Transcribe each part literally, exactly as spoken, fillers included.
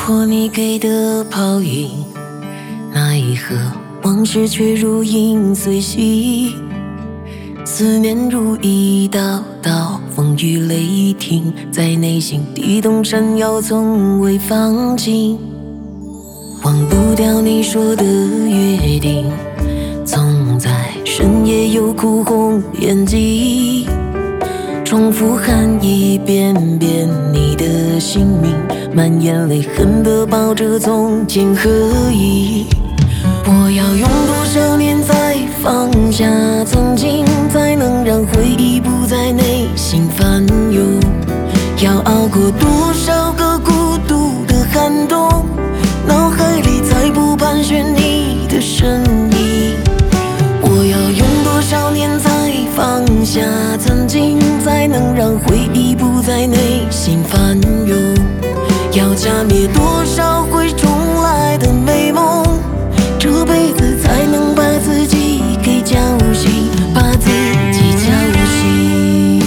过你给的泡影，那一刻往事却如影随形，思念如一道道风雨雷霆，在内心地动山摇，从未放弃。忘不掉你说的约定，总在深夜又哭红眼睛，重复喊一遍遍你的姓名，满眼泪恨地抱着从前合影。我要用多少年才放下曾经，才能让回忆不在内心翻涌？要熬过多少个孤独的寒冬，脑海里才不盘旋你的身影？我要用多少年才放下曾经，才能让回忆不在内心翻涌？要加灭多少会重来的美梦，这辈子才能把自己给叫醒，把自己叫醒。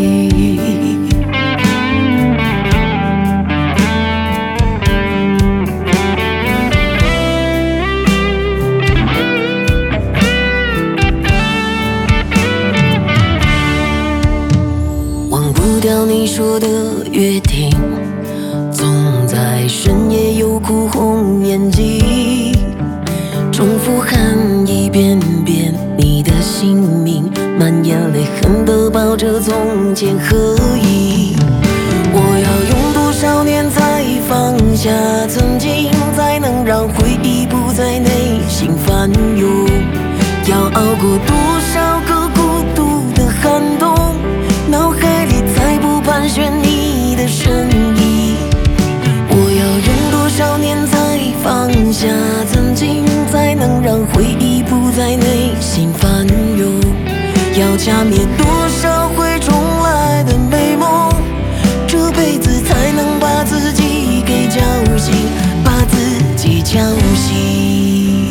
忘不掉你说的约定，总在深夜又哭红眼睛，重复喊一遍遍你的姓名，满眼泪恨地抱着从前合影。我要用多少年才放下曾经，才能让回忆不在内心翻涌？要熬过多少个孤独的寒冬，脑海里才不盘旋你的身影？我要用多少年才放下曾经，才能让回忆不在内心翻涌？要加灭多少会重来的美梦，这辈子才能把自己给叫醒，把自己叫醒。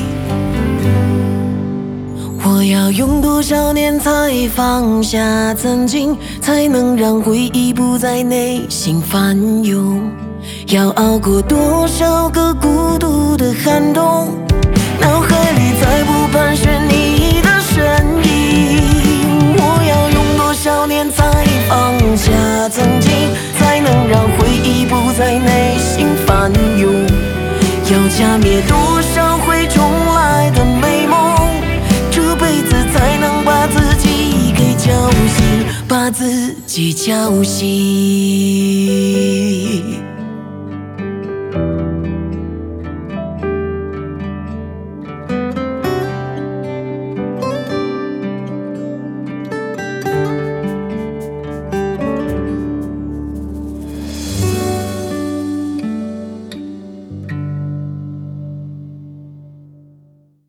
我要用多少年才放下曾经，才能让回忆不在内心翻涌？要熬过多少个孤独的寒冬，脑海里才不盘旋你的身影？我要用多少年才放下曾经，才能让回忆不在内心翻涌？要加灭多少会重来的美梦，这辈子才能把自己给叫醒，把自己叫醒。